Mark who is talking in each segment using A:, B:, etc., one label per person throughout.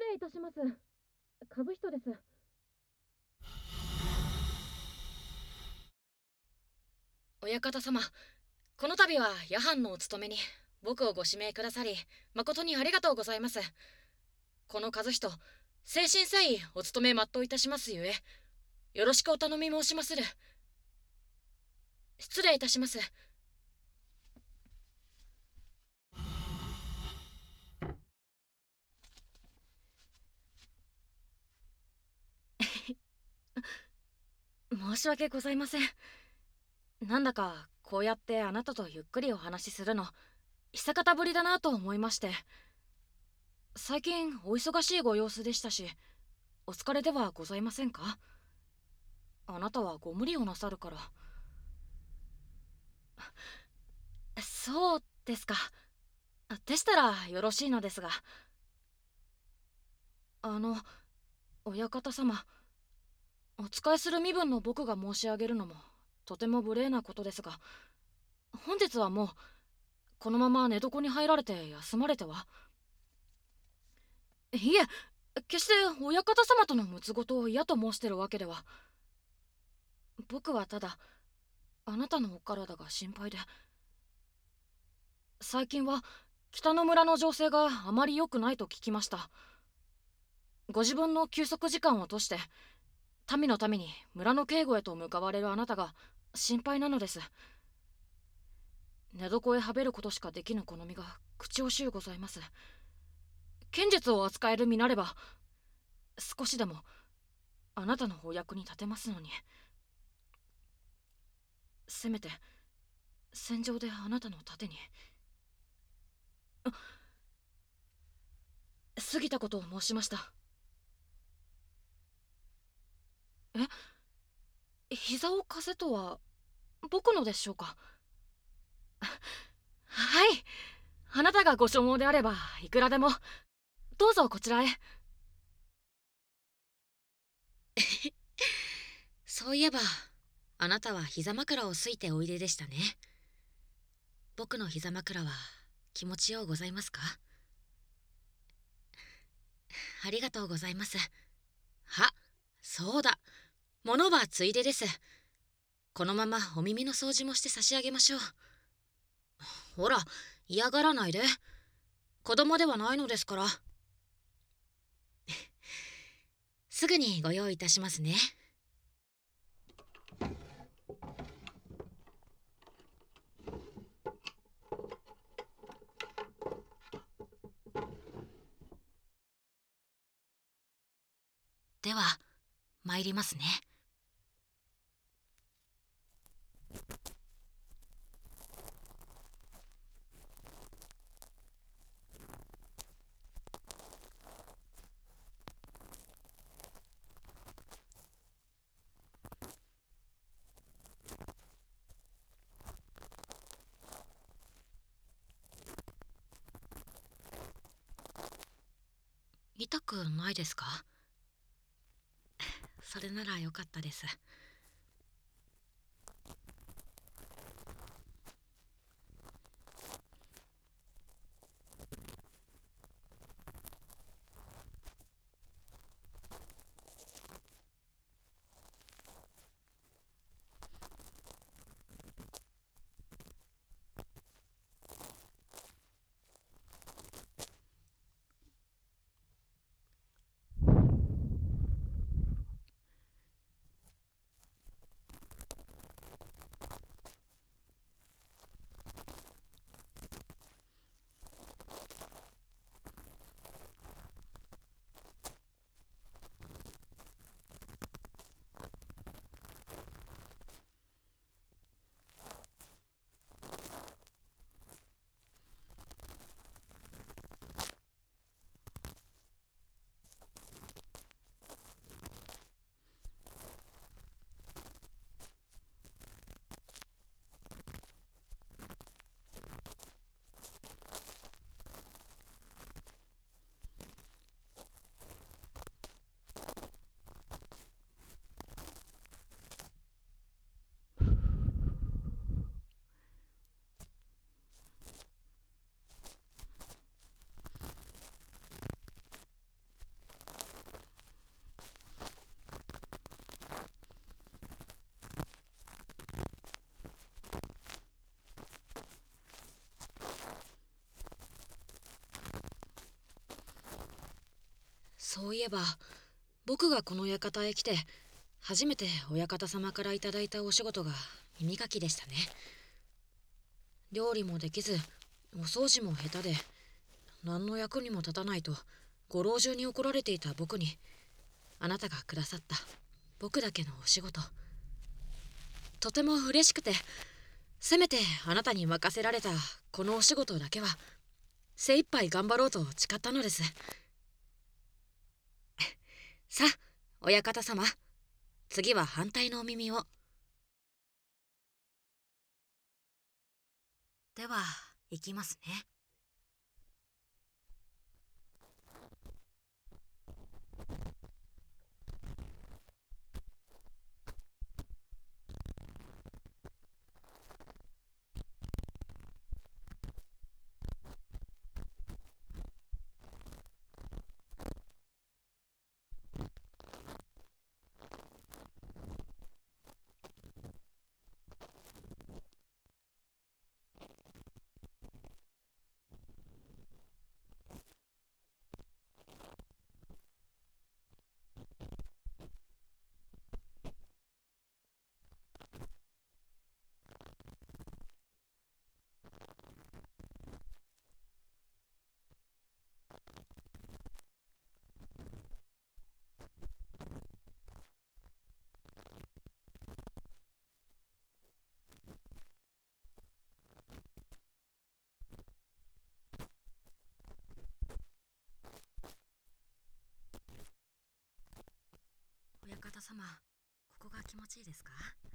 A: 礼いたします。和人です。
B: 親方様、この度は夜半のお務めに僕をご指名くださり誠にありがとうございます。この和人、誠心誠意お務め全ういたしますゆえ、よろしくお頼み申しまする。失礼いたします。申し訳ございません。なんだかこうやってあなたとゆっくりお話しするの久方ぶりだなと思いまして。最近お忙しいご様子でしたし、お疲れではございませんか？あなたはご無理をなさるから。そうですか。でしたらよろしいのですが。あの親方様、お仕えする身分の僕が申し上げるのもとても無礼なことですが、本日はもうこのまま寝床に入られて休まれては。いえ、決して親方様との睦ごとを嫌と申してるわけでは。僕はただあなたのお体が心配で。最近は北の村の情勢があまり良くないと聞きました。ご自分の休息時間を落として民のために村の警護へと向かわれるあなたが心配なのです。寝床へはべることしかできぬこの身が口惜しゅうございます。剣術を扱える身なれば少しでもあなたのお役に立てますのに。せめて戦場であなたの盾に。過ぎたことを申しました。膝を貸せとは僕のでしょうか？はい、あなたがご所望であればいくらでも。どうぞこちらへ。そういえばあなたは膝枕をすいておいででしたね。僕の膝枕は気持ちようございますか？ありがとうございます。は、そうだ、物はついでです。このままお耳の掃除もして差し上げましょう。ほら、嫌がらないで。子供ではないのですから。すぐにご用意いたしますね。では参りますね。痛くないですか？それならよかったです。 そういえば僕がこの館へ来て初めてお館様からいただいたお仕事が耳かきでしたね。料理もできずお掃除も下手で何の役にも立たないとご老中に怒られていた僕に、あなたがくださった僕だけのお仕事、とても嬉しくて、せめてあなたに任せられたこのお仕事だけは精一杯頑張ろうと誓ったのです。さあ親方様、次は反対のお耳を。では行きますね。親方様、ここが気持ちいいですか？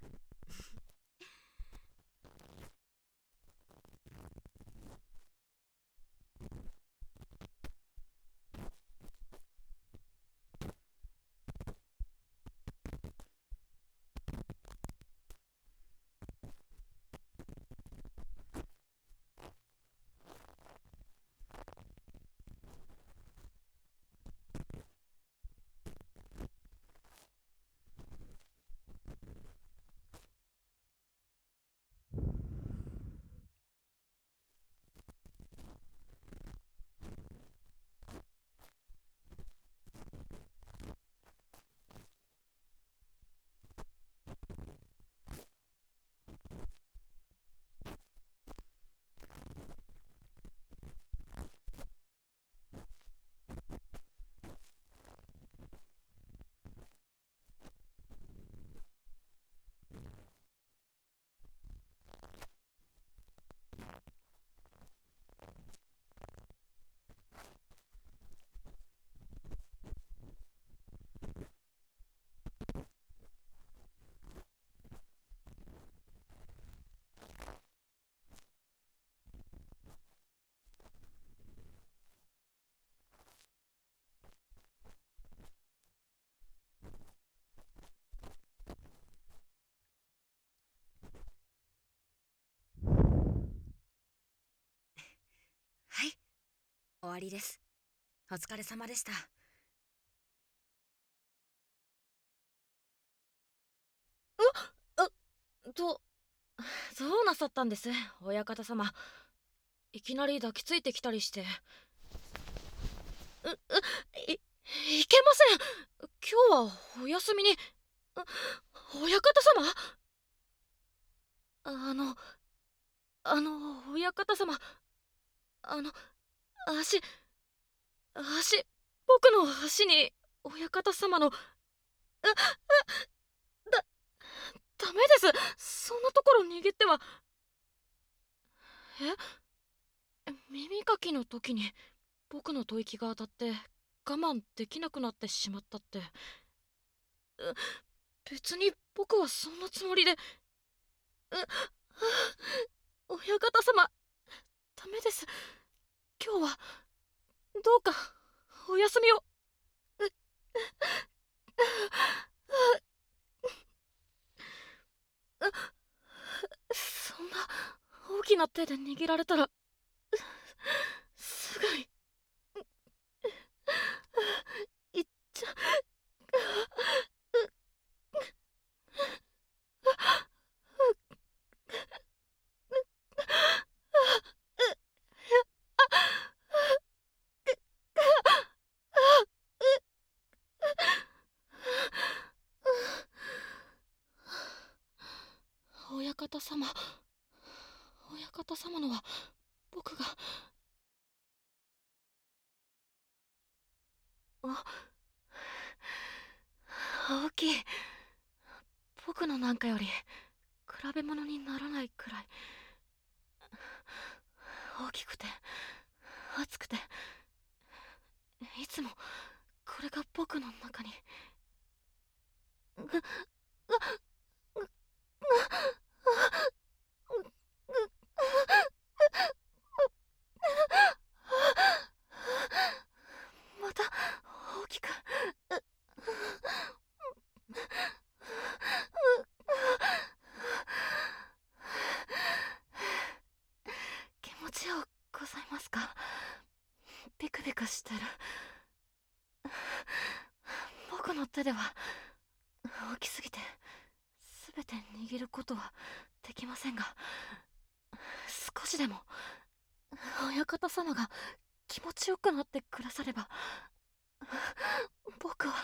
B: はい、終わりです。お疲れ様でした。どうなさったんです、親方様。いきなり抱きついてきたりして。いけません。今日はお休みに。親方様。あの親方様、あの足僕の足に親方様のだダメです。そんなところ握っては。耳かきの時に僕の吐息が当たって我慢できなくなってしまったって。別に僕はそんなつもりで。親方様、ダメです。今日はどうかお休みを。そんな大きな手で握られたらすぐにいっちゃ様、親方様のは僕が。あ、大きい。僕のなんかより比べ物にならないくらい大きくて熱くて、いつもこれが僕の中に。ぐぐぐまた大きく。気持ちようございますか？ビクビクしてる。僕の手では大きすぎて全て握ることはできませんが、少しでも親方様が気持ちよくなってくだされば、僕は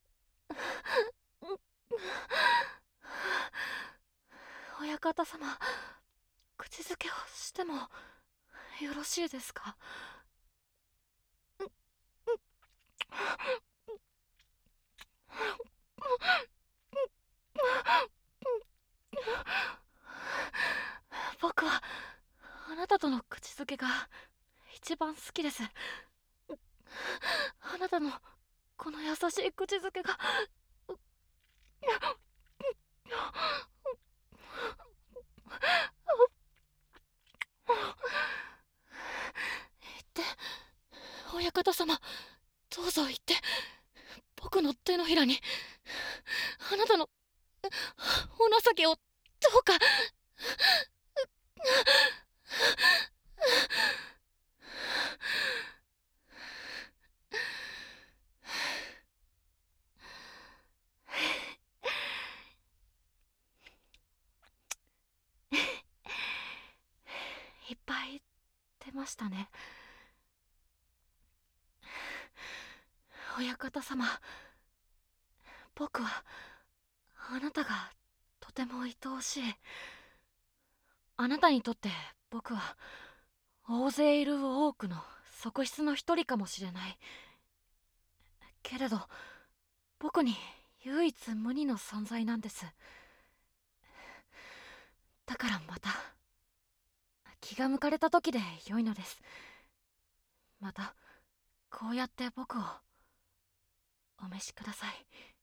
B: 親方様、口づけをしてもよろしいですか？僕はあなたとの口づけが一番好きです。あなたのこの優しい口づけが。言って、親方様、どうぞ言って。僕の手のひらにあなたのお情けをどうか。いっぱい出ましたね。親方様、僕はあなたがとても愛おしい。あなたにとって僕は大勢いる多くの側室の一人かもしれない。けれど僕に唯一無二の存在なんです。だからまた気が向かれた時で良いのです。またこうやって僕をお召しください。